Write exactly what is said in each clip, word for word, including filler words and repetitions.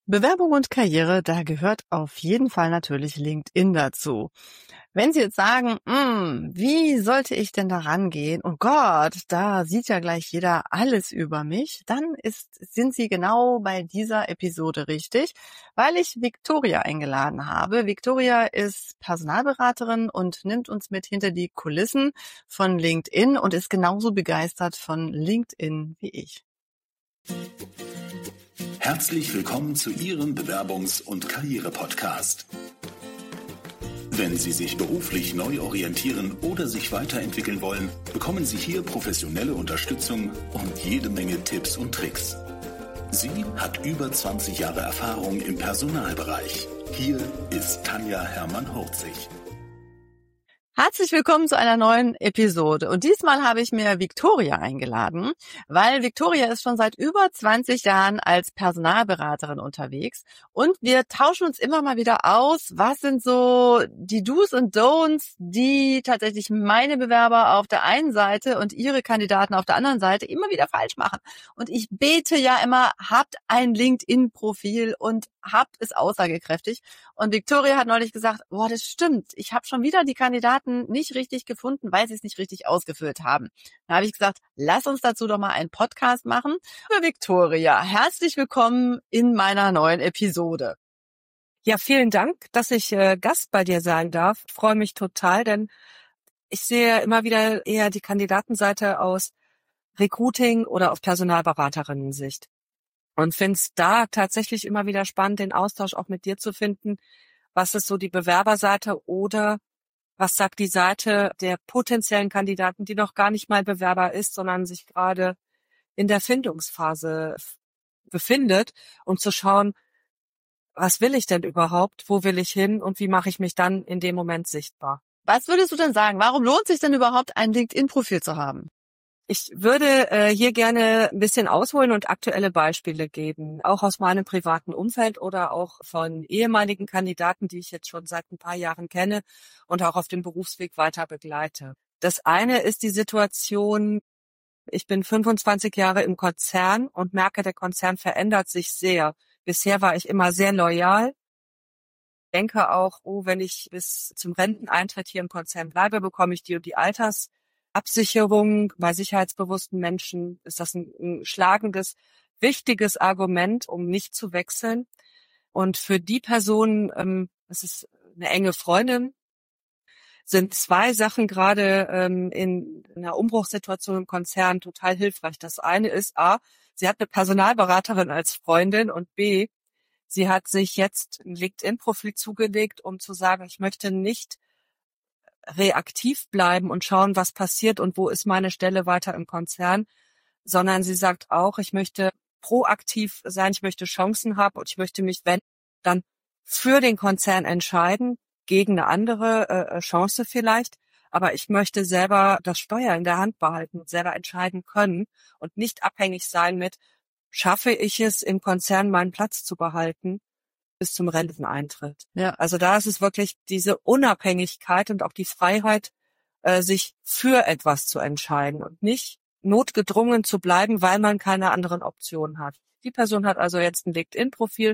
Bewerbung und Karriere, da gehört auf jeden Fall natürlich LinkedIn dazu. Wenn Sie jetzt sagen, hm, wie sollte ich denn da rangehen? Oh Gott, da sieht ja gleich jeder alles über mich. Dann ist, sind Sie genau bei dieser Episode richtig, weil ich Viktoria eingeladen habe. Viktoria ist Personalberaterin und nimmt uns mit hinter die Kulissen von LinkedIn und ist genauso begeistert von LinkedIn wie ich. Herzlich willkommen zu Ihrem Bewerbungs- und Karriere-Podcast. Wenn Sie sich beruflich neu orientieren oder sich weiterentwickeln wollen, bekommen Sie hier professionelle Unterstützung und jede Menge Tipps und Tricks. Sie hat über zwanzig Jahre Erfahrung im Personalbereich. Hier ist Tanja Hermann-Hurzig. Herzlich willkommen zu einer neuen Episode. Und diesmal habe ich mir Viktoria eingeladen, weil Viktoria ist schon seit über zwanzig Jahren als Personalberaterin unterwegs. Und wir tauschen uns immer mal wieder aus, was sind so die Do's und Don'ts, die tatsächlich meine Bewerber auf der einen Seite und ihre Kandidaten auf der anderen Seite immer wieder falsch machen. Und ich bete ja immer, habt ein LinkedIn-Profil und habt es aussagekräftig. Und Viktoria hat neulich gesagt, boah, das stimmt, ich habe schon wieder die Kandidaten nicht richtig gefunden, weil sie es nicht richtig ausgefüllt haben. Da habe ich gesagt, lass uns dazu doch mal einen Podcast machen. Liebe Viktoria, herzlich willkommen in meiner neuen Episode. Ja, vielen Dank, dass ich äh, Gast bei dir sein darf. Ich freue mich total, denn ich sehe immer wieder eher die Kandidatenseite aus Recruiting oder auf Personalberaterinnen-Sicht. Und finde es da tatsächlich immer wieder spannend, den Austausch auch mit dir zu finden. Was ist so die Bewerberseite oder was sagt die Seite der potenziellen Kandidaten, die noch gar nicht mal Bewerber ist, sondern sich gerade in der Findungsphase befindet, um zu schauen, was will ich denn überhaupt, wo will ich hin und wie mache ich mich dann in dem Moment sichtbar? Was würdest du denn sagen? Warum lohnt sich denn überhaupt, ein LinkedIn-Profil zu haben? Ich würde äh, hier gerne ein bisschen ausholen und aktuelle Beispiele geben, auch aus meinem privaten Umfeld oder auch von ehemaligen Kandidaten, die ich jetzt schon seit ein paar Jahren kenne und auch auf dem Berufsweg weiter begleite. Das eine ist die Situation, ich bin fünfundzwanzig Jahre im Konzern und merke, der Konzern verändert sich sehr. Bisher war ich immer sehr loyal. Denke auch, oh, wenn ich bis zum Renteneintritt hier im Konzern bleibe, bekomme ich die und die Alters Absicherung. Bei sicherheitsbewussten Menschen ist das ein, ein schlagendes, wichtiges Argument, um nicht zu wechseln. Und für die Person, ähm, das ist eine enge Freundin, sind zwei Sachen gerade ähm, in einer Umbruchssituation im Konzern total hilfreich. Das eine ist A, sie hat eine Personalberaterin als Freundin und B, sie hat sich jetzt ein LinkedIn-Profil zugelegt, um zu sagen, ich möchte nicht reaktiv bleiben und schauen, was passiert und wo ist meine Stelle weiter im Konzern, sondern sie sagt auch, ich möchte proaktiv sein, ich möchte Chancen haben und ich möchte mich, wenn, dann für den Konzern entscheiden, gegen eine andere äh, Chance vielleicht, aber ich möchte selber das Steuer in der Hand behalten, selber entscheiden können und nicht abhängig sein mit, schaffe ich es im Konzern meinen Platz zu behalten bis zum Renteneintritt. Ja. Also da ist es wirklich diese Unabhängigkeit und auch die Freiheit, äh, sich für etwas zu entscheiden und nicht notgedrungen zu bleiben, weil man keine anderen Optionen hat. Die Person hat also jetzt ein LinkedIn-Profil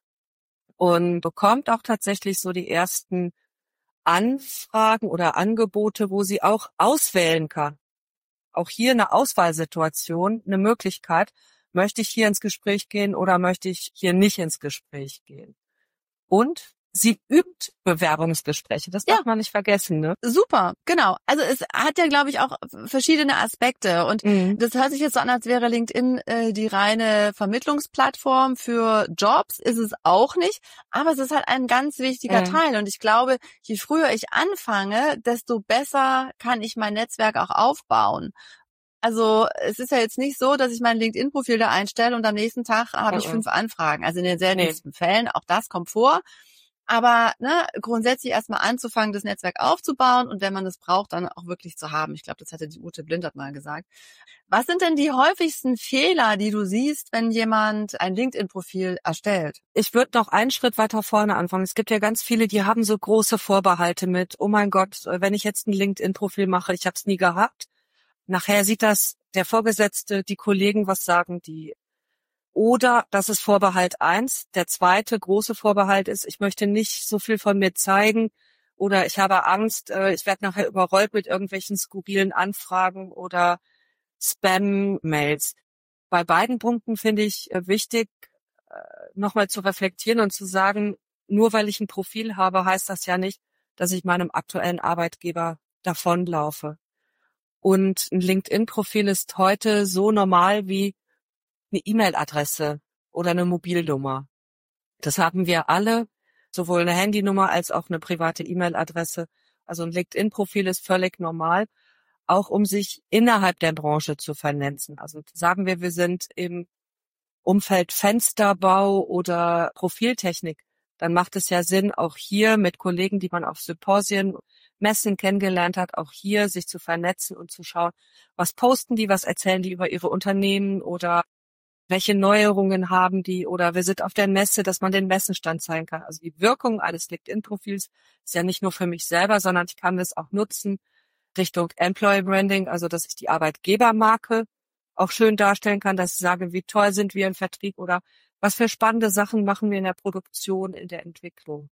und bekommt auch tatsächlich so die ersten Anfragen oder Angebote, wo sie auch auswählen kann. Auch hier eine Auswahlsituation, eine Möglichkeit, möchte ich hier ins Gespräch gehen oder möchte ich hier nicht ins Gespräch gehen? Und sie übt Bewerbungsgespräche. Das darf Ja. man nicht vergessen, ne? Super, genau. Also es hat ja, glaube ich, auch verschiedene Aspekte. Und Mhm. das hört sich jetzt so an, als wäre LinkedIn äh, die reine Vermittlungsplattform für Jobs. Ist es auch nicht. Aber es ist halt ein ganz wichtiger Mhm. Teil. Und ich glaube, je früher ich anfange, desto besser kann ich mein Netzwerk auch aufbauen. Also es ist ja jetzt nicht so, dass ich mein LinkedIn-Profil da einstelle und am nächsten Tag habe ich Mhm. fünf Anfragen. Also in den seltensten Fällen, auch das kommt vor. Aber ne, grundsätzlich erstmal anzufangen, das Netzwerk aufzubauen und wenn man es braucht, dann auch wirklich zu haben. Ich glaube, das hatte die Ute Blindert mal gesagt. Was sind denn die häufigsten Fehler, die du siehst, wenn jemand ein LinkedIn-Profil erstellt? Ich würde noch einen Schritt weiter vorne anfangen. Es gibt ja ganz viele, die haben so große Vorbehalte mit, oh mein Gott, wenn ich jetzt ein LinkedIn-Profil mache, ich habe es nie gehabt. Nachher sieht das der Vorgesetzte, die Kollegen, was sagen die Oder, das ist Vorbehalt eins. Der zweite große Vorbehalt ist, ich möchte nicht so viel von mir zeigen oder ich habe Angst, ich werde nachher überrollt mit irgendwelchen skurrilen Anfragen oder Spam-Mails. Bei beiden Punkten finde ich wichtig, nochmal zu reflektieren und zu sagen, nur weil ich ein Profil habe, heißt das ja nicht, dass ich meinem aktuellen Arbeitgeber davonlaufe. Und ein LinkedIn-Profil ist heute so normal wie eine E-Mail-Adresse oder eine Mobilnummer. Das haben wir alle, sowohl eine Handynummer als auch eine private E-Mail-Adresse. Also ein LinkedIn-Profil ist völlig normal, auch um sich innerhalb der Branche zu vernetzen. Also sagen wir, wir sind im Umfeld Fensterbau oder Profiltechnik, dann macht es ja Sinn, auch hier mit Kollegen, die man auf Symposien, Messen kennengelernt hat, auch hier sich zu vernetzen und zu schauen, was posten die, was erzählen die über ihre Unternehmen oder welche Neuerungen haben die oder wir sind auf der Messe, dass man den Messenstand zeigen kann. Also die Wirkung eines LinkedIn-Profils ist ja nicht nur für mich selber, sondern ich kann das auch nutzen Richtung Employer Branding, also dass ich die Arbeitgebermarke auch schön darstellen kann, dass ich sage, wie toll sind wir im Vertrieb oder was für spannende Sachen machen wir in der Produktion, in der Entwicklung.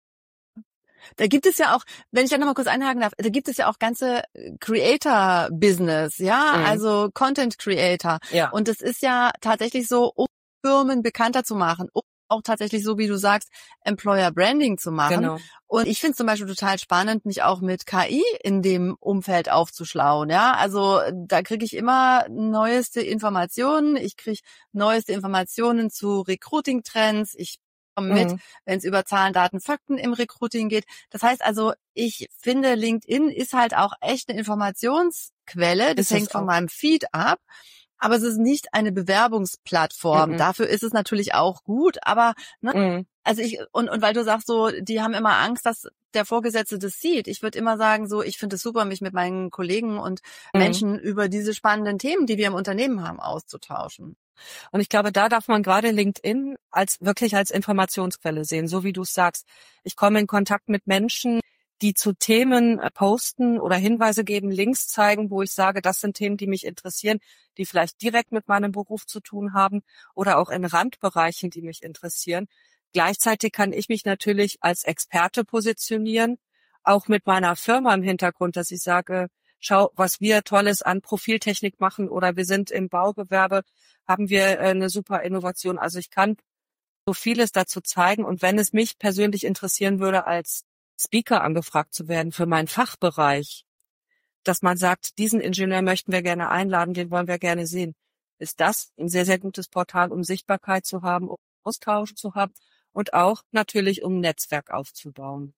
Da gibt es ja auch, wenn ich da nochmal kurz einhaken darf, da gibt es ja auch ganze Creator-Business, ja, mhm. also Content-Creator. Ja. Und es ist ja tatsächlich so, um Firmen bekannter zu machen, um auch tatsächlich so, wie du sagst, Employer-Branding zu machen. Genau. Und ich finde es zum Beispiel total spannend, mich auch mit K I in dem Umfeld aufzuschlauen, ja. Also da kriege ich immer neueste Informationen, ich kriege neueste Informationen zu Recruiting-Trends, ich mit, mhm. wenn es über Zahlen, Daten, Fakten im Recruiting geht. Das heißt also, ich finde, LinkedIn ist halt auch echt eine Informationsquelle. Das hängt von meinem Feed ab. Aber es ist nicht eine Bewerbungsplattform. Mhm. Dafür ist es natürlich auch gut. Aber ne, mhm. also ich und und weil du sagst so, die haben immer Angst, dass der Vorgesetzte das sieht. Ich würde immer sagen so, ich finde es super, mich mit meinen Kollegen und mhm. Menschen über diese spannenden Themen, die wir im Unternehmen haben, auszutauschen. Und ich glaube, da darf man gerade LinkedIn als wirklich als Informationsquelle sehen, so wie du es sagst. Ich komme in Kontakt mit Menschen, die zu Themen posten oder Hinweise geben, Links zeigen, wo ich sage, das sind Themen, die mich interessieren, die vielleicht direkt mit meinem Beruf zu tun haben oder auch in Randbereichen, die mich interessieren. Gleichzeitig kann ich mich natürlich als Experte positionieren, auch mit meiner Firma im Hintergrund, dass ich sage, schau, was wir Tolles an Profiltechnik machen oder wir sind im Baugewerbe, haben wir eine super Innovation. Also ich kann so vieles dazu zeigen und wenn es mich persönlich interessieren würde, als Speaker angefragt zu werden für meinen Fachbereich, dass man sagt, diesen Ingenieur möchten wir gerne einladen, den wollen wir gerne sehen, ist das ein sehr, sehr gutes Portal, um Sichtbarkeit zu haben, um Austausch zu haben und auch natürlich, um ein Netzwerk aufzubauen.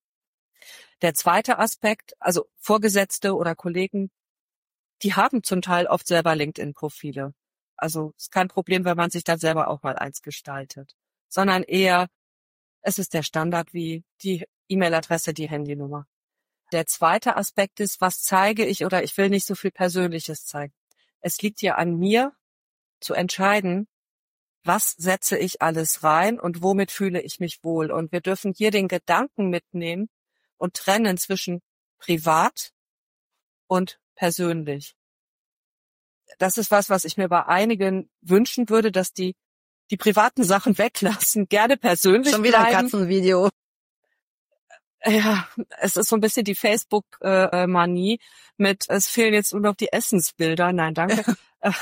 Der zweite Aspekt, also Vorgesetzte oder Kollegen, die haben zum Teil oft selber LinkedIn-Profile. Also ist kein Problem, wenn man sich dann selber auch mal eins gestaltet, sondern eher, es ist der Standard wie die E-Mail-Adresse, die Handynummer. Der zweite Aspekt ist, was zeige ich oder ich will nicht so viel Persönliches zeigen. Es liegt ja an mir zu entscheiden, was setze ich alles rein und womit fühle ich mich wohl. Und wir dürfen hier den Gedanken mitnehmen und trennen zwischen privat und persönlich. Das ist was, was ich mir bei einigen wünschen würde, dass die die privaten Sachen weglassen, gerne persönlich Schon wieder bleiben. ein Katzenvideo. Ja, es ist so ein bisschen die Facebook-Manie mit, es fehlen jetzt nur noch die Essensbilder. Nein, danke.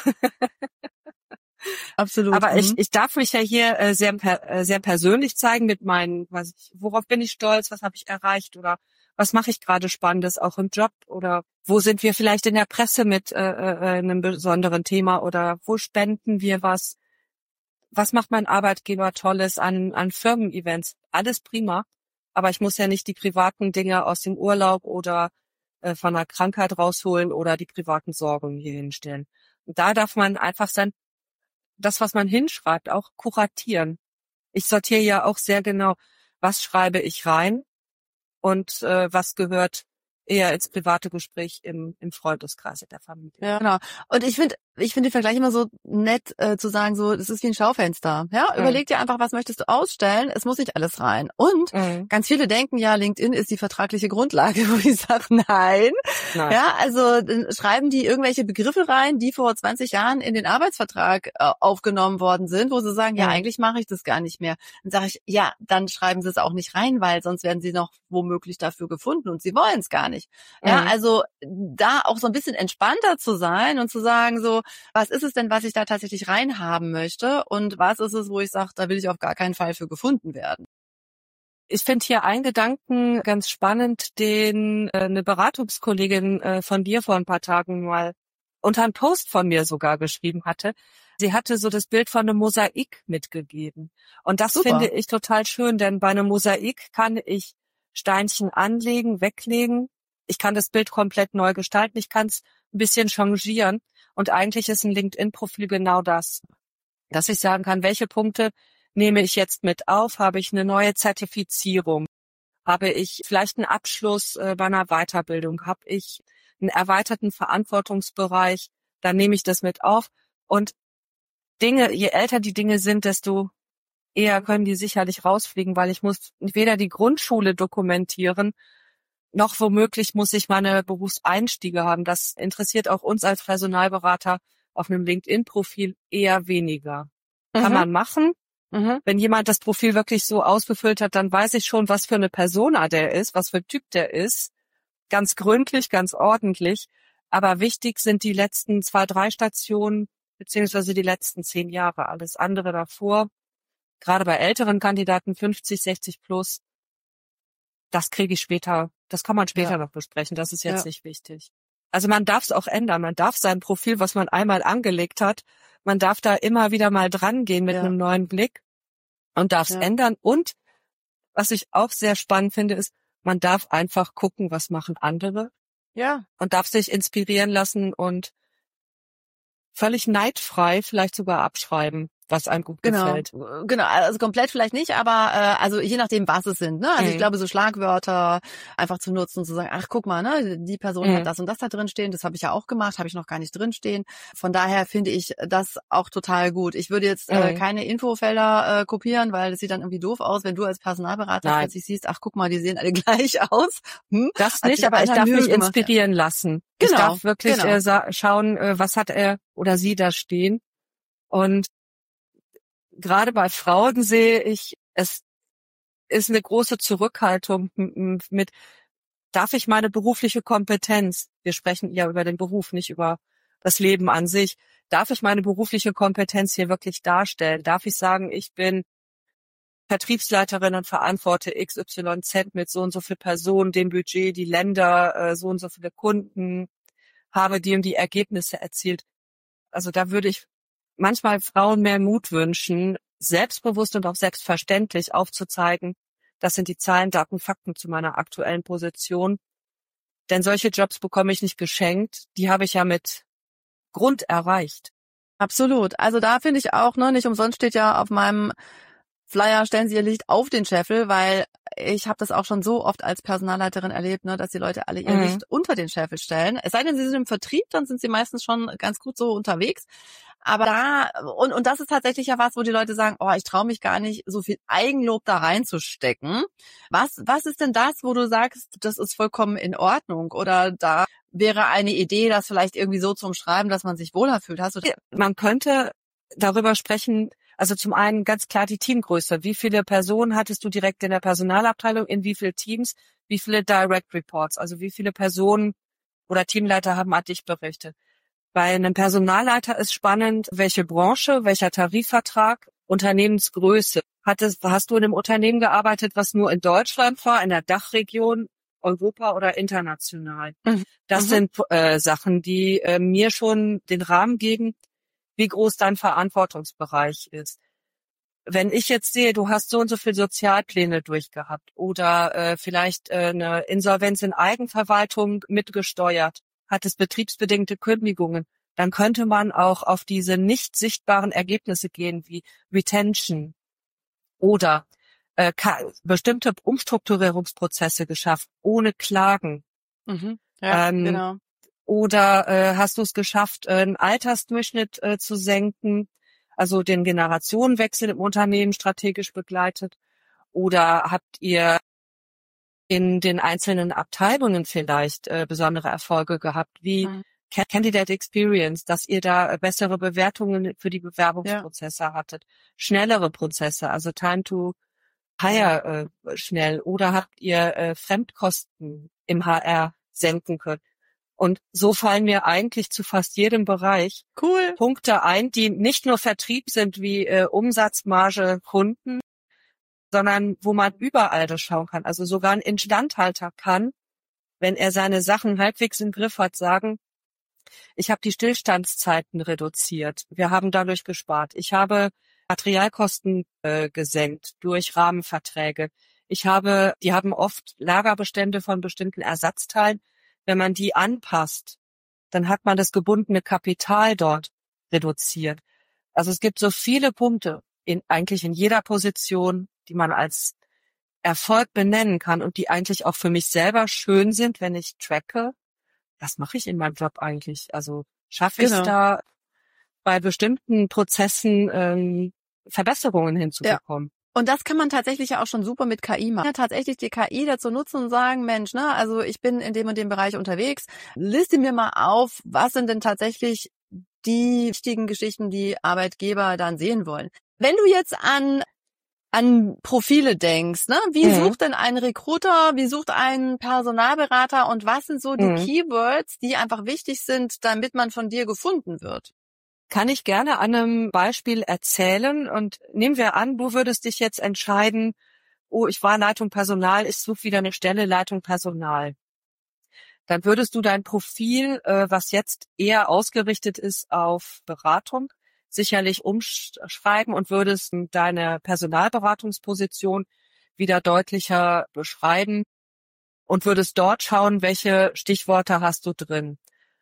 Absolut. Aber mhm. ich, ich darf mich ja hier äh, sehr, äh, sehr persönlich zeigen mit meinen, was ich, worauf bin ich stolz, was habe ich erreicht oder was mache ich gerade Spannendes, auch im Job oder wo sind wir vielleicht in der Presse mit äh, äh, einem besonderen Thema oder wo spenden wir was, was macht mein Arbeitgeber Tolles an, an Firmen-Events, alles prima, aber ich muss ja nicht die privaten Dinge aus dem Urlaub oder äh, von einer Krankheit rausholen oder die privaten Sorgen hier hinstellen. Und da darf man einfach sein, das, was man hinschreibt, auch kuratieren. Ich sortiere ja auch sehr genau, was schreibe ich rein und äh, was gehört eher ins private Gespräch im, im Freundeskreis der Familie. Ja, genau. Und ich finde, ich finde den Vergleich immer so nett, äh, zu sagen, so, das ist wie ein Schaufenster. Ja, mhm. Überleg dir einfach, was möchtest du ausstellen? Es muss nicht alles rein. Und mhm. ganz viele denken ja, LinkedIn ist die vertragliche Grundlage, wo ich sage, nein. nein. Ja, also dann schreiben die irgendwelche Begriffe rein, die vor zwanzig Jahren in den Arbeitsvertrag äh, aufgenommen worden sind, wo sie sagen, ja, mhm. eigentlich mache ich das gar nicht mehr. Dann sage ich, ja, dann schreiben sie es auch nicht rein, weil sonst werden sie noch womöglich dafür gefunden und sie wollen es gar nicht. Mhm. Ja, also da auch so ein bisschen entspannter zu sein und zu sagen so, was ist es denn, was ich da tatsächlich reinhaben möchte und was ist es, wo ich sage, da will ich auf gar keinen Fall für gefunden werden. Ich finde hier einen Gedanken ganz spannend, den äh, eine Beratungskollegin äh, von dir vor ein paar Tagen mal unter einen Post von mir sogar geschrieben hatte. Sie hatte so das Bild von einem Mosaik mitgegeben. Und das Super. Finde ich total schön, denn bei einem Mosaik kann ich Steinchen anlegen, weglegen. Ich kann das Bild komplett neu gestalten. Ich kann es ein bisschen changieren. Und eigentlich ist ein LinkedIn-Profil genau das, dass ich sagen kann, welche Punkte nehme ich jetzt mit auf? Habe ich eine neue Zertifizierung? Habe ich vielleicht einen Abschluss äh, bei einer Weiterbildung? Habe ich einen erweiterten Verantwortungsbereich? Dann nehme ich das mit auf. Und Dinge, je älter die Dinge sind, desto eher können die sicherlich rausfliegen, weil ich muss weder die Grundschule dokumentieren, noch womöglich muss ich meine Berufseinstiege haben. Das interessiert auch uns als Personalberater auf einem LinkedIn-Profil eher weniger. Mhm. Kann man machen. Mhm. Wenn jemand das Profil wirklich so ausgefüllt hat, dann weiß ich schon, was für eine Persona der ist, was für ein Typ der ist. Ganz gründlich, ganz ordentlich. Aber wichtig sind die letzten zwei, drei Stationen, beziehungsweise die letzten zehn Jahre. Alles andere davor, gerade bei älteren Kandidaten, fünfzig, sechzig plus, das kriege ich später, das kann man später ja. noch besprechen, das ist jetzt ja. nicht wichtig. Also man darf es auch ändern, man darf sein Profil, was man einmal angelegt hat, man darf da immer wieder mal dran gehen mit ja. einem neuen Blick und darf es ja. ändern. Und was ich auch sehr spannend finde, ist, man darf einfach gucken, was machen andere. Ja. Und darf sich inspirieren lassen und völlig neidfrei vielleicht sogar abschreiben, was einem gut genau. gefällt. Genau, also komplett vielleicht nicht, aber äh, also je nachdem, was es sind. Ne? Also mhm. ich glaube, so Schlagwörter einfach zu nutzen und zu sagen, ach guck mal, ne, die Person mhm. hat das und das da drin stehen, das habe ich ja auch gemacht, habe ich noch gar nicht drin stehen. Von daher finde ich das auch total gut. Ich würde jetzt mhm. äh, keine Infofelder äh, kopieren, weil das sieht dann irgendwie doof aus, wenn du als Personalberater Nein. plötzlich siehst, ach guck mal, die sehen alle gleich aus. Hm? Das nicht, aber ich darf mich inspirieren lassen. Genau. Ich darf wirklich genau. äh, sa- schauen, äh, was hat er oder sie da stehen. Und gerade bei Frauen sehe ich, es ist eine große Zurückhaltung mit, darf ich meine berufliche Kompetenz, wir sprechen ja über den Beruf, nicht über das Leben an sich, darf ich meine berufliche Kompetenz hier wirklich darstellen? Darf ich sagen, ich bin Vertriebsleiterin und verantworte X Y Z mit so und so viel Personen, dem Budget, die Länder, so und so viele Kunden, habe die und die Ergebnisse erzielt. Also da würde ich manchmal Frauen mehr Mut wünschen, selbstbewusst und auch selbstverständlich aufzuzeigen, das sind die Zahlen, Daten, Fakten zu meiner aktuellen Position. Denn solche Jobs bekomme ich nicht geschenkt, die habe ich ja mit Grund erreicht. Absolut. Also da finde ich auch, ne, nicht umsonst steht ja auf meinem Flyer, stellen Sie Ihr Licht auf den Scheffel, weil ich habe das auch schon so oft als Personalleiterin erlebt, ne, dass die Leute alle ihr mhm. Licht unter den Scheffel stellen. Es sei denn, sie sind im Vertrieb, dann sind sie meistens schon ganz gut so unterwegs. Aber da, und, und das ist tatsächlich ja was, wo die Leute sagen, oh, ich traue mich gar nicht, so viel Eigenlob da reinzustecken. Was, was ist denn das, wo du sagst, das ist vollkommen in Ordnung? Oder da wäre eine Idee, das vielleicht irgendwie so zu umschreiben, dass man sich wohler fühlt? Hast du das? Man könnte darüber sprechen, also zum einen ganz klar die Teamgröße. Wie viele Personen hattest du direkt in der Personalabteilung? In wie viele Teams? Wie viele Direct Reports? Also wie viele Personen oder Teamleiter haben an dich berichtet? Bei einem Personalleiter ist spannend, welche Branche, welcher Tarifvertrag, Unternehmensgröße. Hattest, hast du in einem Unternehmen gearbeitet, was nur in Deutschland war, in der Dachregion, Europa oder international? Mhm. Das mhm. sind äh, Sachen, die äh, mir schon den Rahmen geben, wie groß dein Verantwortungsbereich ist. Wenn ich jetzt sehe, du hast so und so viel Sozialpläne durchgehabt oder äh, vielleicht äh, eine Insolvenz in Eigenverwaltung mitgesteuert, hat es betriebsbedingte Kündigungen, dann könnte man auch auf diese nicht sichtbaren Ergebnisse gehen, wie Retention oder äh, bestimmte Umstrukturierungsprozesse geschafft, ohne Klagen. Mhm. Ja, ähm, genau. Oder äh, hast du es geschafft, äh, einen Altersdurchschnitt äh, zu senken, also den Generationenwechsel im Unternehmen strategisch begleitet? Oder habt ihr in den einzelnen Abteilungen vielleicht äh, besondere Erfolge gehabt, wie Mhm. Candidate Experience, dass ihr da bessere Bewertungen für die Ja. Bewerbungsprozesse hattet, schnellere Prozesse, also Time to Hire äh, schnell, oder habt ihr äh, Fremdkosten im H R senken können? Und so fallen mir eigentlich zu fast jedem Bereich Cool. Punkte ein, die nicht nur Vertrieb sind wie äh, Umsatzmarge, Kunden, sondern wo man überall das schauen kann. Also sogar ein Instandhalter kann, wenn er seine Sachen halbwegs im Griff hat, sagen, ich habe die Stillstandszeiten reduziert. Wir haben dadurch gespart. Ich habe Materialkosten äh, gesenkt durch Rahmenverträge. Ich habe, die haben oft Lagerbestände von bestimmten Ersatzteilen. Wenn man die anpasst, dann hat man das gebundene Kapital dort reduziert. Also es gibt so viele Punkte in eigentlich in jeder Position, die man als Erfolg benennen kann und die eigentlich auch für mich selber schön sind, wenn ich tracke. Was mache ich in meinem Job eigentlich? Also schaffe ich es Genau. da bei bestimmten Prozessen ähm, Verbesserungen Ja. hinzubekommen? Und das kann man tatsächlich ja auch schon super mit K I machen. Ja, tatsächlich die K I dazu nutzen und sagen, Mensch, ne, also ich bin in dem und dem Bereich unterwegs. Liste mir mal auf, was sind denn tatsächlich die wichtigen Geschichten, die Arbeitgeber dann sehen wollen. Wenn du jetzt an an Profile denkst, ne? Wie Mhm. sucht denn ein Recruiter, wie sucht ein Personalberater und was sind so die Mhm. Keywords, die einfach wichtig sind, damit man von dir gefunden wird? Kann ich gerne an einem Beispiel erzählen, und nehmen wir an, du würdest dich jetzt entscheiden, oh, ich war Leitung Personal, ich suche wieder eine Stelle Leitung Personal. Dann würdest du dein Profil, äh, was jetzt eher ausgerichtet ist auf Beratung, sicherlich umschreiben und würdest deine Personalberatungsposition wieder deutlicher beschreiben und würdest dort schauen, welche Stichworte hast du drin.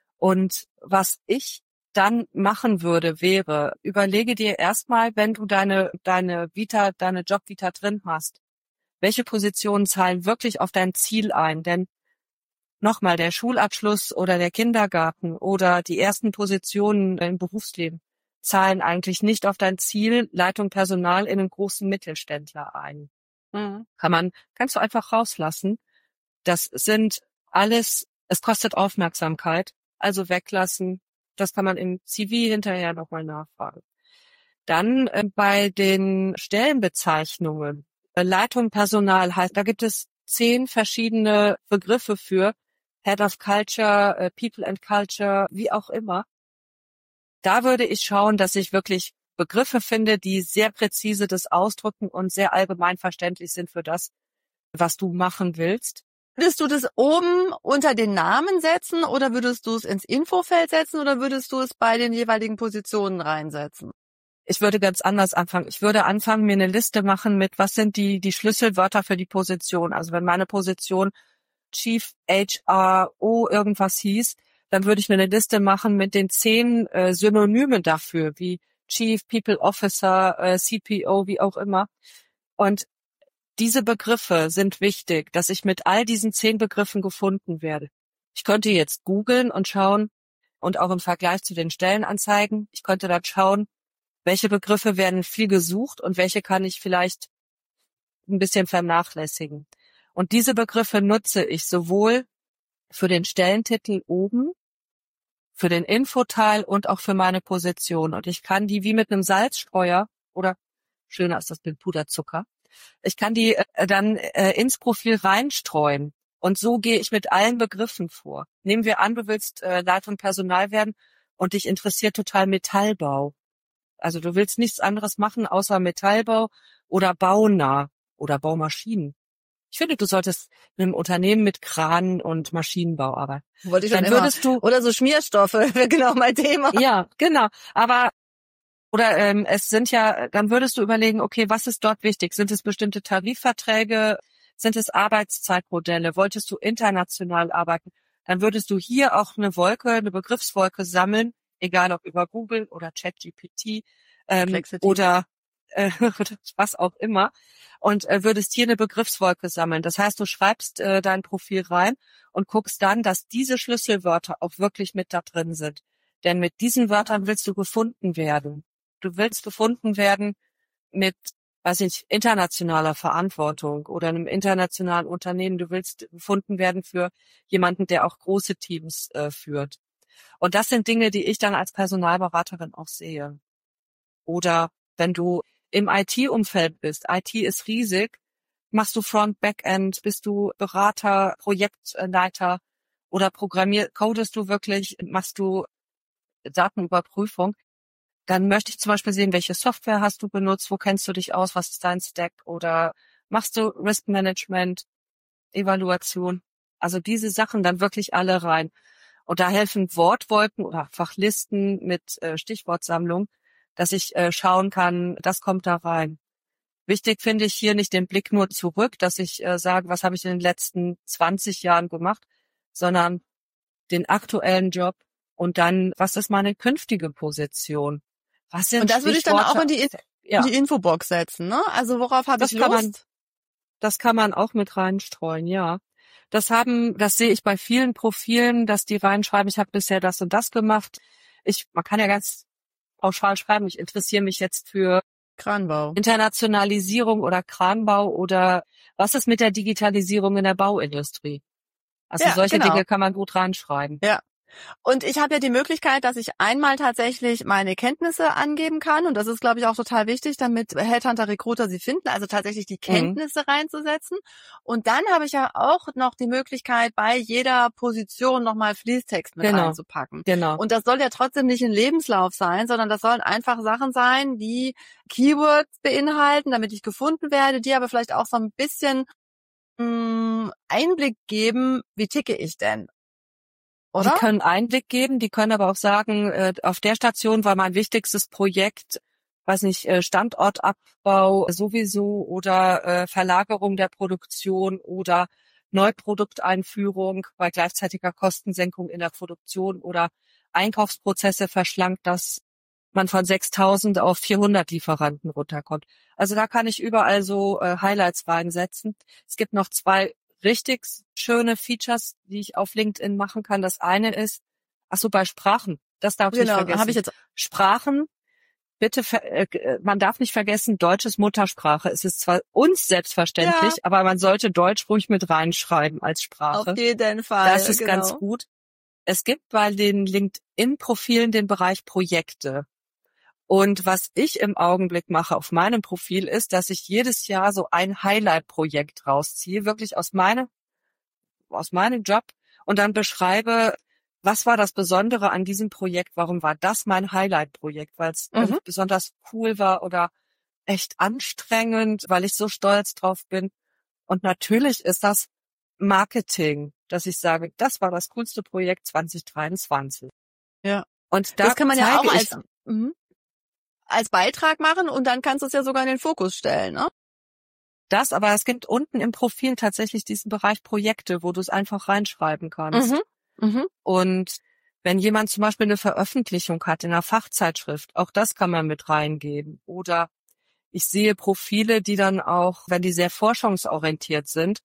Und was ich dann machen würde, wäre, überlege dir erstmal, wenn du deine, deine Vita, deine Jobvita drin hast, welche Positionen zahlen wirklich auf dein Ziel ein? Denn nochmal, der Schulabschluss oder der Kindergarten oder die ersten Positionen im Berufsleben zahlen eigentlich nicht auf dein Ziel Leitung Personal in einen großen Mittelständler ein. Mhm. Kann man, kannst du einfach rauslassen. Das sind alles, es kostet Aufmerksamkeit, also weglassen. Das kann man im C V hinterher nochmal nachfragen. Dann äh, bei den Stellenbezeichnungen, äh, Leitung Personal heißt, da gibt es zehn verschiedene Begriffe für Head of Culture, äh, People and Culture, wie auch immer. Da würde ich schauen, dass ich wirklich Begriffe finde, die sehr präzise das ausdrücken und sehr allgemein verständlich sind für das, was du machen willst. Würdest du das oben unter den Namen setzen oder würdest du es ins Infofeld setzen oder würdest du es bei den jeweiligen Positionen reinsetzen? Ich würde ganz anders anfangen. Ich würde anfangen, mir eine Liste machen mit, was sind die, die Schlüsselwörter für die Position. Also wenn meine Position Chief H R O irgendwas hieß, dann würde ich mir eine Liste machen mit den zehn äh, Synonymen dafür, wie Chief People Officer, äh, C P O, wie auch immer. Und diese Begriffe sind wichtig, dass ich mit all diesen zehn Begriffen gefunden werde. Ich könnte jetzt googeln und schauen, und auch im Vergleich zu den Stellenanzeigen, ich könnte dann schauen, welche Begriffe werden viel gesucht und welche kann ich vielleicht ein bisschen vernachlässigen. Und diese Begriffe nutze ich sowohl für den Stellentitel oben, für den Infoteil und auch für meine Position. Und ich kann die wie mit einem Salzstreuer, oder schöner ist das mit Puderzucker, ich kann die äh, dann äh, ins Profil reinstreuen. Und so gehe ich mit allen Begriffen vor. Nehmen wir an, du willst äh, Leitung Personal werden und dich interessiert total Metallbau. Also du willst nichts anderes machen außer Metallbau oder baunah oder Baumaschinen. Ich finde, du solltest in einem Unternehmen mit Kran und Maschinenbau arbeiten. Wollte ich schon Dann immer. würdest du, Oder so Schmierstoffe, wäre genau mein Thema. ja, genau. Aber oder ähm, es sind ja, dann würdest du überlegen, okay, was ist dort wichtig? Sind es bestimmte Tarifverträge? Sind es Arbeitszeitmodelle? Wolltest du international arbeiten? Dann würdest du hier auch eine Wolke, eine Begriffswolke sammeln, egal ob über Google oder ChatGPT ähm, oder äh, was auch immer, und äh, würdest hier eine Begriffswolke sammeln. Das heißt, du schreibst äh, dein Profil rein und guckst dann, dass diese Schlüsselwörter auch wirklich mit da drin sind. Denn mit diesen Wörtern willst du gefunden werden. Du willst gefunden werden mit, weiß ich, internationaler Verantwortung oder einem internationalen Unternehmen. Du willst gefunden werden für jemanden, der auch große Teams äh, führt. Und das sind Dinge, die ich dann als Personalberaterin auch sehe. Oder wenn du im I T-Umfeld bist, I T ist riesig, machst du Front, Backend, bist du Berater, Projektleiter oder Programmier, codest du wirklich, machst du Datenüberprüfung, dann möchte ich zum Beispiel sehen, welche Software hast du benutzt, wo kennst du dich aus, was ist dein Stack, oder machst du Risk Management, Evaluation, also diese Sachen dann wirklich alle rein. Und da helfen Wortwolken oder Fachlisten mit äh, Stichwortsammlung, dass ich äh, schauen kann, das kommt da rein. Wichtig finde ich hier nicht den Blick nur zurück, dass ich äh, sage, was habe ich in den letzten zwanzig Jahren gemacht, sondern den aktuellen Job und dann, was ist meine künftige Position? Was sind Und das würde ich dann auch in die, in ja. die Infobox setzen, ne? Also worauf habe ich Lust? Kann man, das kann man auch mit reinstreuen, ja. Das haben, das sehe ich bei vielen Profilen, dass die reinschreiben, ich habe bisher das und das gemacht. Ich, man kann ja ganz pauschal schreiben, ich interessiere mich jetzt für Kranbau, Internationalisierung oder Kranbau oder was ist mit der Digitalisierung in der Bauindustrie? Also ja, solche genau. Dinge kann man gut reinschreiben. Ja. Und ich habe ja die Möglichkeit, dass ich einmal tatsächlich meine Kenntnisse angeben kann. Und das ist, glaube ich, auch total wichtig, damit Headhunter, Recruiter sie finden. Also tatsächlich die Kenntnisse mhm. reinzusetzen. Und dann habe ich ja auch noch die Möglichkeit, bei jeder Position nochmal Fließtext mit genau. reinzupacken. Genau. Und das soll ja trotzdem nicht ein Lebenslauf sein, sondern das sollen einfach Sachen sein, die Keywords beinhalten, damit ich gefunden werde, die aber vielleicht auch so ein bisschen mh, Einblick geben, wie ticke ich denn? Oder? Die können Einblick geben, die können aber auch sagen, äh, auf der Station war mein wichtigstes Projekt, weiß nicht, äh, Standortabbau sowieso oder äh, Verlagerung der Produktion oder Neuprodukteinführung bei gleichzeitiger Kostensenkung in der Produktion oder Einkaufsprozesse verschlankt, dass man von sechstausend auf vierhundert Lieferanten runterkommt. Also da kann ich überall so äh, Highlights reinsetzen. Es gibt noch zwei richtig schöne Features, die ich auf LinkedIn machen kann. Das eine ist, ach so, bei Sprachen, das darf ich genau, nicht vergessen. Hab ich jetzt Sprachen, bitte, äh, man darf nicht vergessen, Deutsch ist Muttersprache. Es ist zwar uns selbstverständlich, ja. aber man sollte Deutsch ruhig mit reinschreiben als Sprache. Auf jeden Fall. Das ist genau. ganz gut. Es gibt bei den LinkedIn-Profilen den Bereich Projekte. Und was ich im Augenblick mache auf meinem Profil ist, dass ich jedes Jahr so ein Highlight-Projekt rausziehe, wirklich aus meinem, aus meinem Job und dann beschreibe, was war das Besondere an diesem Projekt, warum war das mein Highlight-Projekt, weil es mhm. besonders cool war oder echt anstrengend, weil ich so stolz drauf bin. Und natürlich ist das Marketing, dass ich sage, das war das coolste Projekt zwanzig dreiundzwanzig. Ja. Und da das kann man ja auch ich, als mhm. als Beitrag machen und dann kannst du es ja sogar in den Fokus stellen, ne? Das, aber es gibt unten im Profil tatsächlich diesen Bereich Projekte, wo du es einfach reinschreiben kannst. Mhm. Mhm. Und wenn jemand zum Beispiel eine Veröffentlichung hat in einer Fachzeitschrift, auch das kann man mit reingeben. Oder ich sehe Profile, die dann auch, wenn die sehr forschungsorientiert sind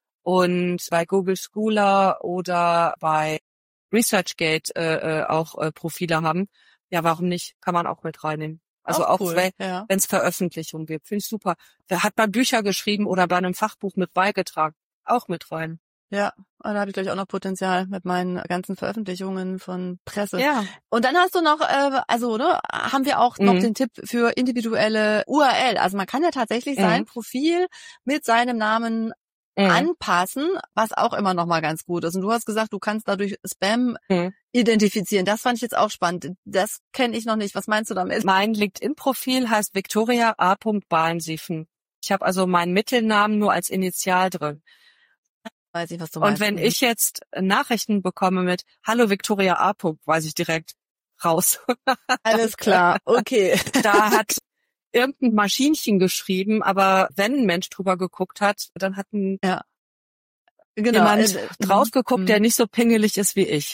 und bei Google Scholar oder bei ResearchGate äh, auch äh, Profile haben, ja, warum nicht? Kann man auch mit reinnehmen. Also auch, auch cool, wenn ja. es Veröffentlichungen gibt. Finde ich super. Wer hat mal Bücher geschrieben oder bei einem Fachbuch mit beigetragen? Auch mit rein. Ja, da habe ich gleich auch noch Potenzial mit meinen ganzen Veröffentlichungen von Presse. Ja. Und dann hast du noch, äh, also ne, haben wir auch noch mhm. den Tipp für individuelle U R L. Also man kann ja tatsächlich mhm. sein Profil mit seinem Namen mhm. anpassen, was auch immer noch mal ganz gut ist. Und du hast gesagt, du kannst dadurch Spam mhm. identifizieren. Das fand ich jetzt auch spannend. Das kenne ich noch nicht. Was meinst du damit? Mein LinkedIn-Profil heißt Victoria A. Balensiefen. Ich habe also meinen Mittelnamen nur als Initial drin. Weiß ich, was du meinst. Und wenn ich jetzt Nachrichten bekomme mit Hallo Victoria A. weiß ich direkt raus. Alles klar, okay. Da hat irgendein Maschinchen geschrieben, aber wenn ein Mensch drüber geguckt hat, dann hat ein ja. genau. jemand äh, drauf geguckt, der nicht so pingelig ist wie ich.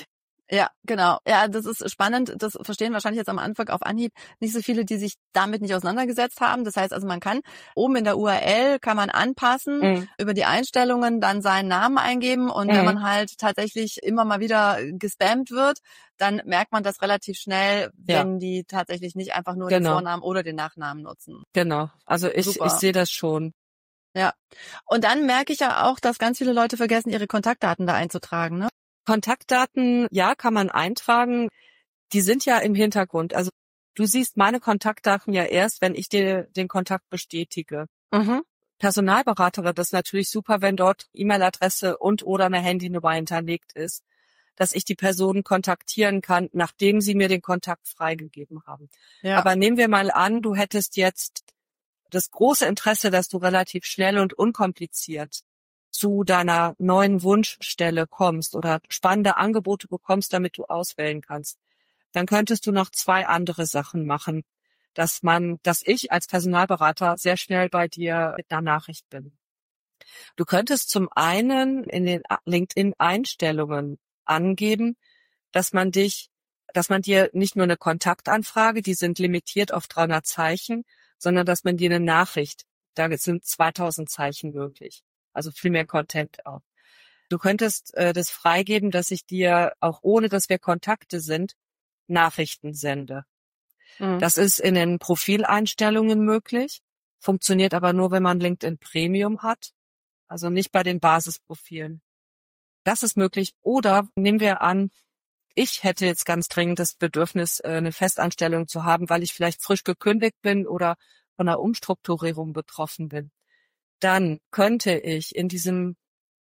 Ja, genau. Ja, das ist spannend. Das verstehen wahrscheinlich jetzt am Anfang auf Anhieb nicht so viele, die sich damit nicht auseinandergesetzt haben. Das heißt also, man kann oben in der U R L kann man anpassen, Mhm. über die Einstellungen dann seinen Namen eingeben und Mhm. wenn man halt tatsächlich immer mal wieder gespammt wird, dann merkt man das relativ schnell, wenn Ja. die tatsächlich nicht einfach nur den Genau. Vornamen oder den Nachnamen nutzen. Genau. Also ich, Super. ich sehe das schon. Ja. Und dann merke ich ja auch, dass ganz viele Leute vergessen, ihre Kontaktdaten da einzutragen, ne? Kontaktdaten, ja, kann man eintragen. Die sind ja im Hintergrund. Also du siehst meine Kontaktdaten ja erst, wenn ich dir den Kontakt bestätige. Mhm. Personalberaterin, das ist natürlich super, wenn dort E-Mail-Adresse und oder eine Handynummer hinterlegt ist, dass ich die Person kontaktieren kann, nachdem sie mir den Kontakt freigegeben haben. Ja. Aber nehmen wir mal an, du hättest jetzt das große Interesse, dass du relativ schnell und unkompliziert zu deiner neuen Wunschstelle kommst oder spannende Angebote bekommst, damit du auswählen kannst. Dann könntest du noch zwei andere Sachen machen, dass man, dass ich als Personalberater sehr schnell bei dir mit einer Nachricht bin. Du könntest zum einen in den LinkedIn-Einstellungen angeben, dass man dich, dass man dir nicht nur eine Kontaktanfrage, die sind limitiert auf dreihundert Zeichen, sondern dass man dir eine Nachricht, da sind zweitausend Zeichen möglich. Also viel mehr Content auch. Du könntest äh, das freigeben, dass ich dir, auch ohne dass wir Kontakte sind, Nachrichten sende. Mhm. Das ist in den Profileinstellungen möglich, funktioniert aber nur, wenn man LinkedIn Premium hat, also nicht bei den Basisprofilen. Das ist möglich. Oder nehmen wir an, ich hätte jetzt ganz dringend das Bedürfnis, eine Festanstellung zu haben, weil ich vielleicht frisch gekündigt bin oder von einer Umstrukturierung betroffen bin. Dann könnte ich in diesem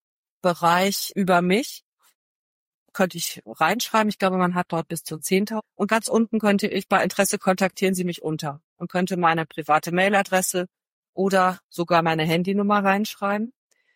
Bereich über mich, könnte ich reinschreiben, ich glaube, man hat dort bis zu zehntausend. Und ganz unten könnte ich bei Interesse kontaktieren Sie mich unter und könnte meine private Mailadresse oder sogar meine Handynummer reinschreiben.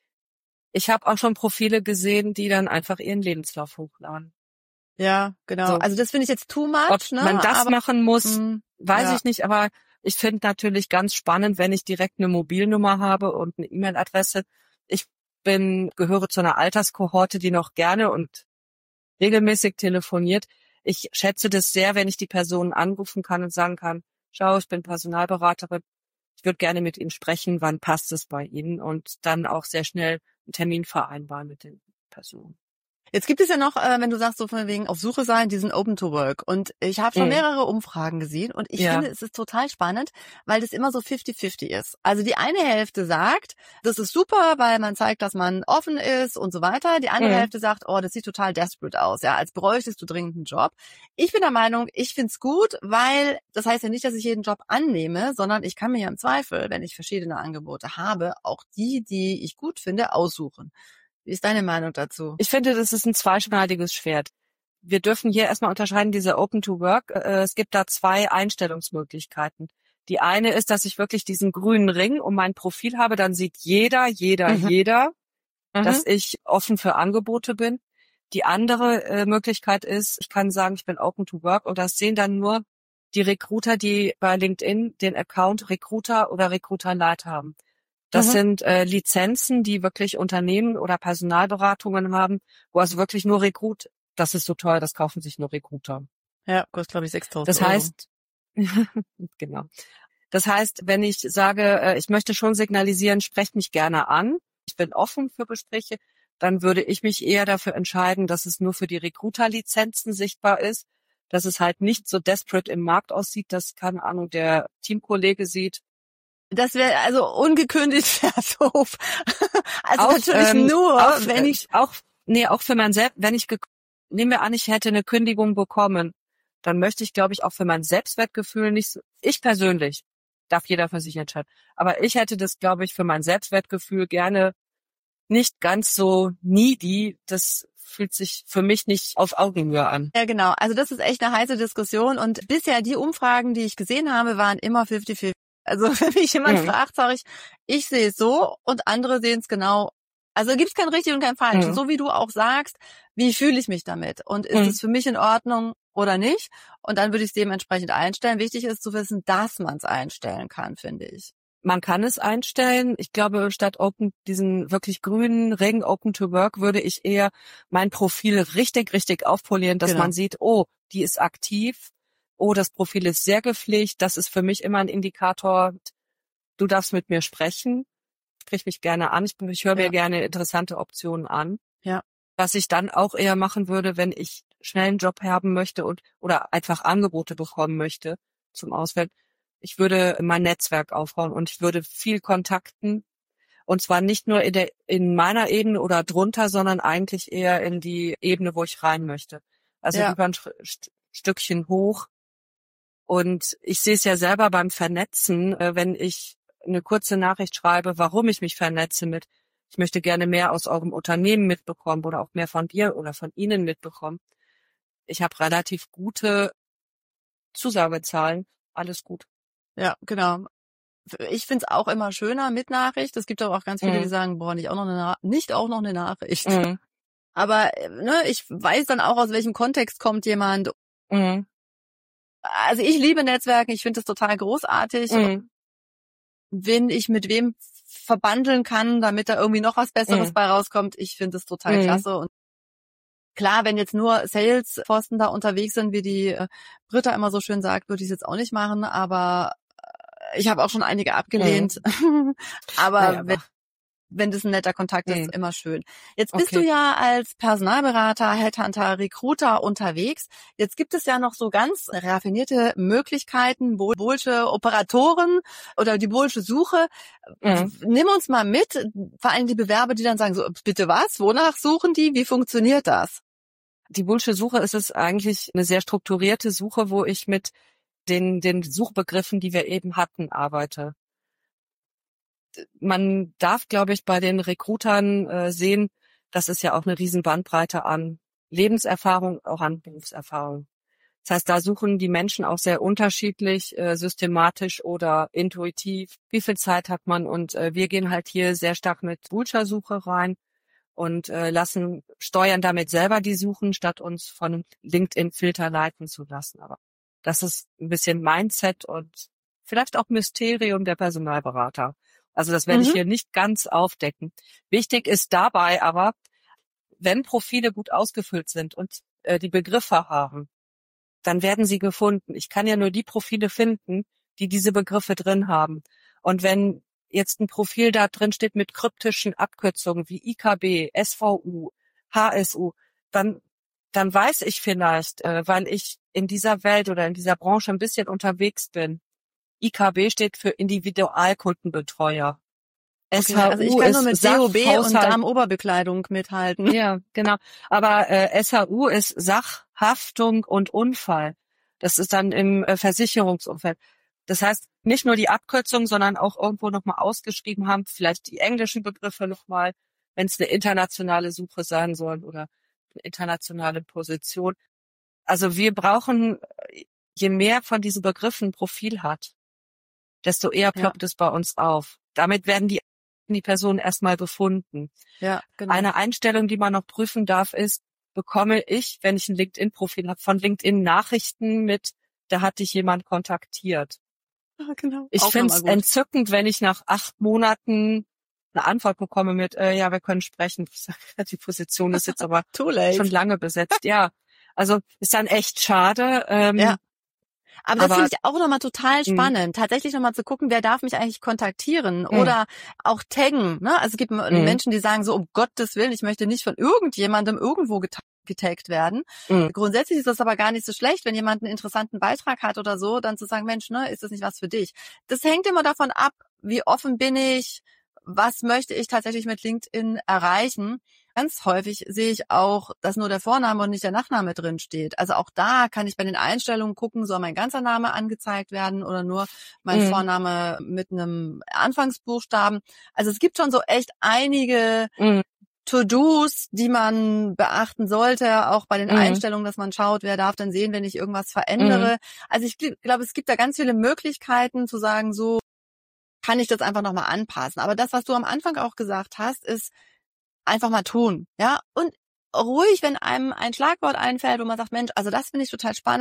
Ich habe auch schon Profile gesehen, die dann einfach ihren Lebenslauf hochladen. Ja, genau. So. Also das finde ich jetzt too much, Ob ne? man das aber, machen muss, mh, weiß ja. ich nicht, aber ich finde natürlich ganz spannend, wenn ich direkt eine Mobilnummer habe und eine E-Mail-Adresse. Ich bin, gehöre zu einer Alterskohorte, die noch gerne und regelmäßig telefoniert. Ich schätze das sehr, wenn ich die Person anrufen kann und sagen kann, schau, ich bin Personalberaterin, ich würde gerne mit Ihnen sprechen, wann passt es bei Ihnen? Und dann auch sehr schnell einen Termin vereinbaren mit den Personen. Jetzt gibt es ja noch, äh, wenn du sagst, so von wegen auf Suche sein, diesen Open to Work. Und ich habe schon Mhm. mehrere Umfragen gesehen und ich Ja. finde, es ist total spannend, weil das immer so fifty fifty ist. Also die eine Hälfte sagt, das ist super, weil man zeigt, dass man offen ist und so weiter. Die andere Mhm. Hälfte sagt, oh, das sieht total desperate aus, ja, als bräuchtest du dringend einen Job. Ich bin der Meinung, ich find's gut, weil das heißt ja nicht, dass ich jeden Job annehme, sondern ich kann mir ja im Zweifel, wenn ich verschiedene Angebote habe, auch die, die ich gut finde, aussuchen. Wie ist deine Meinung dazu? Ich finde, das ist ein zweischneidiges Schwert. Wir dürfen hier erstmal unterscheiden, diese Open to Work. Äh, es gibt da zwei Einstellungsmöglichkeiten. Die eine ist, dass ich wirklich diesen grünen Ring um mein Profil habe. Dann sieht jeder, jeder, Mhm. jeder, Mhm. dass ich offen für Angebote bin. Die andere äh, Möglichkeit ist, ich kann sagen, ich bin Open to Work und das sehen dann nur die Recruiter, die bei LinkedIn den Account Recruiter oder Recruiter Light haben. Das Mhm. sind äh, Lizenzen, die wirklich Unternehmen oder Personalberatungen haben, wo also wirklich nur Rekrut, das ist so teuer, das kaufen sich nur Recruiter. Ja, kostet glaube ich sechstausend Das Euro. heißt, genau. Das heißt, wenn ich sage, äh, ich möchte schon signalisieren, sprecht mich gerne an, ich bin offen für Gespräche, dann würde ich mich eher dafür entscheiden, dass es nur für die Recruiter-Lizenzen sichtbar ist, dass es halt nicht so desperate im Markt aussieht, dass, keine Ahnung, der Teamkollege sieht. Das wäre also ungekündigt wäre doof. Also Auch, natürlich ähm, nur, auch, wenn äh, ich auch, nee, auch für mein Selbst, wenn ich, ge- nehmen wir an, ich hätte eine Kündigung bekommen, dann möchte ich, glaube ich, auch für mein Selbstwertgefühl nicht, so, ich persönlich, darf jeder für sich entscheiden, aber ich hätte das, glaube ich, für mein Selbstwertgefühl gerne nicht ganz so needy, das fühlt sich für mich nicht auf Augenhöhe an. ja genau, also das ist echt eine heiße Diskussion und bisher die Umfragen, die ich gesehen habe, waren immer fifty fifty. Also wenn mich jemand Mhm. fragt, sage ich, ich sehe es so und andere sehen es genau. Also gibt es kein richtig und kein falsch. Mhm. So wie du auch sagst, wie fühle ich mich damit? Und ist Mhm. es für mich in Ordnung oder nicht? Und dann würde ich es dementsprechend einstellen. Wichtig ist zu wissen, dass man es einstellen kann, finde ich. Man kann es einstellen. Ich glaube, statt Open, diesen wirklich grünen Ring Open to Work, würde ich eher mein Profil richtig, richtig aufpolieren, dass Genau. man sieht, oh, die ist aktiv, oh, das Profil ist sehr gepflegt. Das ist für mich immer ein Indikator, du darfst mit mir sprechen, sprich mich gerne an, ich, ich höre Ja. mir gerne interessante Optionen an. Ja. Was ich dann auch eher machen würde, wenn ich schnell einen Job haben möchte und oder einfach Angebote bekommen möchte zum Auswählen, ich würde mein Netzwerk aufbauen und ich würde viel kontakten, und zwar nicht nur in der in meiner Ebene oder drunter, sondern eigentlich eher in die Ebene, wo ich rein möchte. Also Ja. über ein St- Stückchen hoch. Und ich sehe es ja selber beim Vernetzen, äh, wenn ich eine kurze Nachricht schreibe, warum ich mich vernetze mit, ich möchte gerne mehr aus eurem Unternehmen mitbekommen oder auch mehr von dir oder von Ihnen mitbekommen. Ich habe relativ gute Zusagezahlen, alles gut. Ja, genau. Ich find's auch immer schöner mit Nachricht. Es gibt aber auch ganz viele, Mhm. die sagen, boah, nicht auch noch eine Na- nicht auch noch eine Nachricht. Mhm. Aber äh, ne, ich weiß dann auch, aus welchem Kontext kommt jemand. Mhm. Also ich liebe Netzwerken, ich finde das total großartig. Mhm. Wenn ich mit wem verbandeln kann, damit da irgendwie noch was Besseres Mhm. bei rauskommt, ich finde das total Mhm. klasse. Und klar, wenn jetzt nur Sales-Pfosten da unterwegs sind, wie die äh, Britta immer so schön sagt, würde ich es jetzt auch nicht machen, aber äh, ich habe auch schon einige abgelehnt. aber Naja, wenn, aber- wenn das ein netter Kontakt ist, Mhm. immer schön. Jetzt bist Okay. du ja als Personalberater, Headhunter, Recruiter unterwegs. Jetzt gibt es ja noch so ganz raffinierte Möglichkeiten, Bol- Bolsche Operatoren oder die Bolsche Suche. Mhm. Nimm uns mal mit, vor allem die Bewerber, die dann sagen, so, bitte was, wonach suchen die, wie funktioniert das? Die Bullsche Suche ist es eigentlich eine sehr strukturierte Suche, wo ich mit den, den Suchbegriffen, die wir eben hatten, arbeite. Man darf, glaube ich, bei den Recruitern äh, sehen, das ist ja auch eine riesen Bandbreite an Lebenserfahrung, auch an Berufserfahrung. Das heißt, da suchen die Menschen auch sehr unterschiedlich, äh, systematisch oder intuitiv. Wie viel Zeit hat man? Und äh, wir gehen halt hier sehr stark mit Bullscher Suche rein und äh, lassen, steuern damit selber die Suchen, statt uns von einem LinkedIn-Filter leiten zu lassen. Aber das ist ein bisschen Mindset und vielleicht auch Mysterium der Personalberater. Also das werde Mhm. ich hier nicht ganz aufdecken. Wichtig ist dabei aber, wenn Profile gut ausgefüllt sind und äh, die Begriffe haben, dann werden sie gefunden. Ich kann ja nur die Profile finden, die diese Begriffe drin haben. Und wenn jetzt ein Profil da drin steht mit kryptischen Abkürzungen wie I K B, S V U, H S U, dann dann weiß ich vielleicht, äh, weil ich in dieser Welt oder in dieser Branche ein bisschen unterwegs bin. I K B steht für Individualkundenbetreuer. Okay, S H U also ich kann nur ist mit D O B und Sachhaushalt- Darmoberbekleidung mithalten. Ja, genau. Aber äh, S H U ist Sachhaftung und Unfall. Das ist dann im äh, Versicherungsumfeld. Das heißt, nicht nur die Abkürzung, sondern auch irgendwo nochmal ausgeschrieben haben, vielleicht die englischen Begriffe nochmal, wenn es eine internationale Suche sein soll oder eine internationale Position. Also wir brauchen, je mehr von diesen Begriffen ein Profil hat, desto eher ploppt es bei uns auf. Damit werden die, die Personen erstmal befunden. Ja, genau. Eine Einstellung, die man noch prüfen darf, ist, bekomme ich, wenn ich ein LinkedIn-Profil habe, von LinkedIn Nachrichten mit, da hat dich jemand kontaktiert. Ah, genau. Ich Auch finde es nochmal gut. entzückend, wenn ich nach acht Monaten eine Antwort bekomme mit, äh, ja, wir können sprechen. Ich sage, die Position ist jetzt aber Too late. schon lange besetzt. Ja, also ist dann echt schade. Ähm, Ja. Aber das Aber- finde ich auch nochmal total Mhm. spannend, tatsächlich nochmal zu gucken, wer darf mich eigentlich kontaktieren Mhm. oder auch taggen. Ne? Also es gibt Mhm. Menschen, die sagen so, um Gottes Willen, ich möchte nicht von irgendjemandem irgendwo geta- getaggt werden. Mhm. Grundsätzlich ist das aber gar nicht so schlecht, wenn jemand einen interessanten Beitrag hat oder so, dann zu sagen, Mensch, ne, ist das nicht was für dich? Das hängt immer davon ab, wie offen bin ich, was möchte ich tatsächlich mit LinkedIn erreichen. Ganz häufig sehe ich auch, dass nur der Vorname und nicht der Nachname drin steht. Also auch da kann ich bei den Einstellungen gucken, soll mein ganzer Name angezeigt werden oder nur mein Mhm. Vorname mit einem Anfangsbuchstaben. Also es gibt schon so echt einige Mhm. To-Dos, die man beachten sollte, auch bei den Mhm. Einstellungen, dass man schaut, wer darf denn sehen, wenn ich irgendwas verändere. Also ich gl- glaube, es gibt da ganz viele Möglichkeiten zu sagen, so kann ich das einfach nochmal anpassen. Aber das, was du am Anfang auch gesagt hast, ist einfach mal tun, ja, und ruhig, wenn einem ein Schlagwort einfällt, wo man sagt, Mensch, also das finde ich total spannend,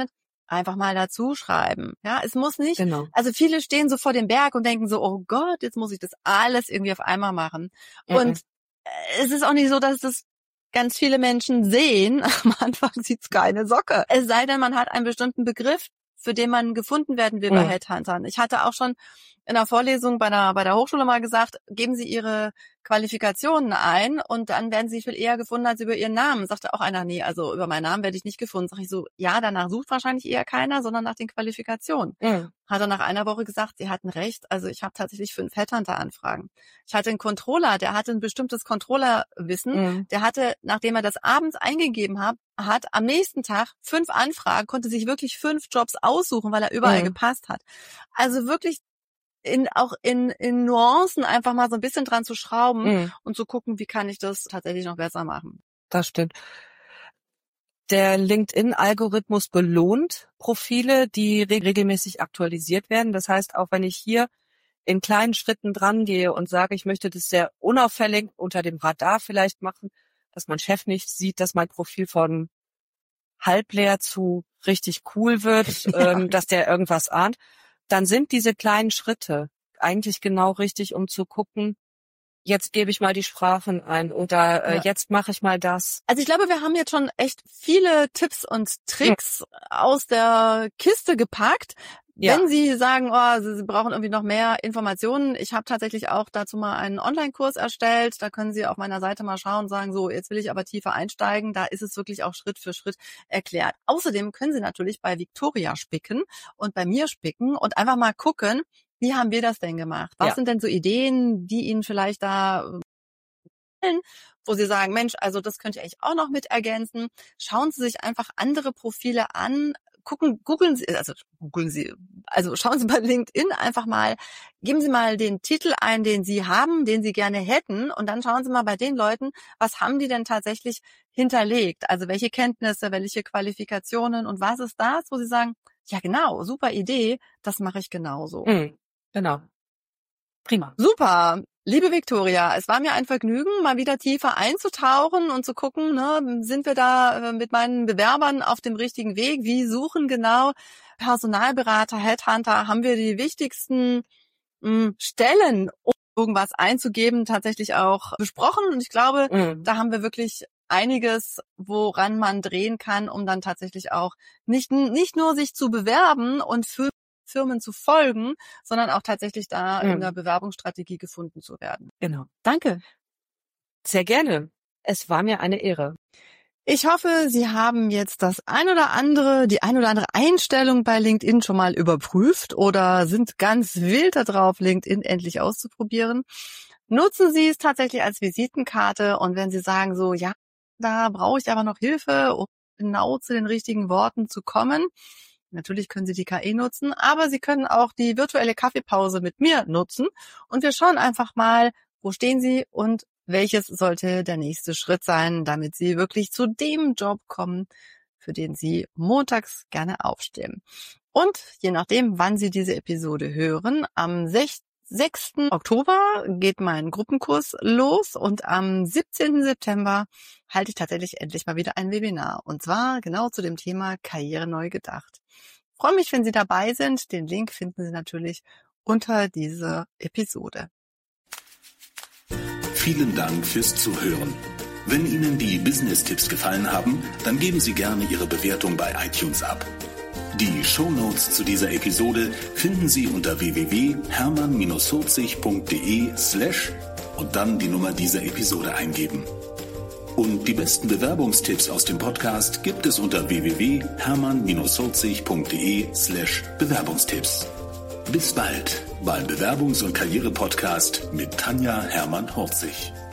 einfach mal dazu schreiben. Ja, es muss nicht, Genau. also viele stehen so vor dem Berg und denken so, oh Gott, jetzt muss ich das alles irgendwie auf einmal machen. Mhm. Und es ist auch nicht so, dass das ganz viele Menschen sehen. Am Anfang sieht's keine Socke. Es sei denn, man hat einen bestimmten Begriff, für den man gefunden werden will bei Mhm. Headhuntern. Ich hatte auch schon in einer Vorlesung bei der, bei der Hochschule mal gesagt, geben Sie Ihre Qualifikationen ein und dann werden Sie viel eher gefunden als über Ihren Namen. Sagte auch einer, nee, also über meinen Namen werde ich nicht gefunden. Sag ich so, ja, danach sucht wahrscheinlich eher keiner, sondern nach den Qualifikationen. Mhm. Hat er nach einer Woche gesagt, Sie hatten recht. Also ich habe tatsächlich fünf Headhunter-Anfragen. Ich hatte einen Controller, der hatte ein bestimmtes Controller-Wissen. Mhm. Der hatte, nachdem er das abends eingegeben hat, hat am nächsten Tag fünf Anfragen, konnte sich wirklich fünf Jobs aussuchen, weil er überall Mhm. gepasst hat. Also wirklich in auch in in Nuancen einfach mal so ein bisschen dran zu schrauben Mhm. und zu gucken, wie kann ich das tatsächlich noch besser machen. Das stimmt. Der LinkedIn-Algorithmus belohnt Profile, die re- regelmäßig aktualisiert werden. Das heißt, auch wenn ich hier in kleinen Schritten dran gehe und sage, ich möchte das sehr unauffällig unter dem Radar vielleicht machen, dass mein Chef nicht sieht, dass mein Profil von halbleer zu richtig cool wird, Ja. ähm, dass der irgendwas ahnt, dann sind diese kleinen Schritte eigentlich genau richtig, um zu gucken, jetzt gebe ich mal die Sprachen ein oder äh, Ja. jetzt mache ich mal das. Also ich glaube, wir haben jetzt schon echt viele Tipps und Tricks aus der Kiste gepackt. Ja. Wenn Sie sagen, oh, Sie Sie brauchen irgendwie noch mehr Informationen, ich habe tatsächlich auch dazu mal einen Online-Kurs erstellt. Da können Sie auf meiner Seite mal schauen und sagen, so, jetzt will ich aber tiefer einsteigen. Da ist es wirklich auch Schritt für Schritt erklärt. Außerdem können Sie natürlich bei Victoria spicken und bei mir spicken und einfach mal gucken, wie haben wir das denn gemacht? Was Ja. sind denn so Ideen, die Ihnen vielleicht da wo Sie sagen, Mensch, also das könnt ihr eigentlich auch noch mit ergänzen. Schauen Sie sich einfach andere Profile an, gucken, googeln Sie, also googeln Sie, also schauen Sie bei LinkedIn einfach mal, geben Sie mal den Titel ein, den Sie haben, den Sie gerne hätten, und dann schauen Sie mal bei den Leuten, was haben die denn tatsächlich hinterlegt? Also welche Kenntnisse, welche Qualifikationen und was ist das, wo Sie sagen, ja genau, super Idee, das mache ich genauso. Mhm. Genau. Prima. Super. Liebe Victoria, es war mir ein Vergnügen, mal wieder tiefer einzutauchen und zu gucken, ne, sind wir da mit meinen Bewerbern auf dem richtigen Weg? Wie suchen genau Personalberater, Headhunter? Haben wir die wichtigsten mh, Stellen, um irgendwas einzugeben, tatsächlich auch besprochen? Und ich glaube, Mhm. da haben wir wirklich einiges, woran man drehen kann, um dann tatsächlich auch nicht, nicht nur sich zu bewerben und für Firmen zu folgen, sondern auch tatsächlich da Mhm. in der Bewerbungsstrategie gefunden zu werden. Genau. Danke. Sehr gerne. Es war mir eine Ehre. Ich hoffe, Sie haben jetzt das ein oder andere, die ein oder andere Einstellung bei LinkedIn schon mal überprüft oder sind ganz wild darauf, LinkedIn endlich auszuprobieren. Nutzen Sie es tatsächlich als Visitenkarte, und wenn Sie sagen so, ja, da brauche ich aber noch Hilfe, um genau zu den richtigen Worten zu kommen. Natürlich können Sie die K I nutzen, aber Sie können auch die virtuelle Kaffeepause mit mir nutzen und wir schauen einfach mal, wo stehen Sie und welches sollte der nächste Schritt sein, damit Sie wirklich zu dem Job kommen, für den Sie montags gerne aufstehen. Und je nachdem, wann Sie diese Episode hören, am sechsten Oktober geht mein Gruppenkurs los und am siebzehnten September halte ich tatsächlich endlich mal wieder ein Webinar. Und zwar genau zu dem Thema Karriere neu gedacht. Ich freue mich, wenn Sie dabei sind. Den Link finden Sie natürlich unter dieser Episode. Vielen Dank fürs Zuhören. Wenn Ihnen die Business-Tipps gefallen haben, dann geben Sie gerne Ihre Bewertung bei iTunes ab. Die Shownotes zu dieser Episode finden Sie unter w w w punkt hermann dash vierzig punkt de slash und dann die Nummer dieser Episode eingeben. Und die besten Bewerbungstipps aus dem Podcast gibt es unter w w w punkt hermann dash vierzig punkt de slash Bewerbungstipps. Bis bald beim Bewerbungs- und Karriere-Podcast mit Tanja Hermann-Horzig.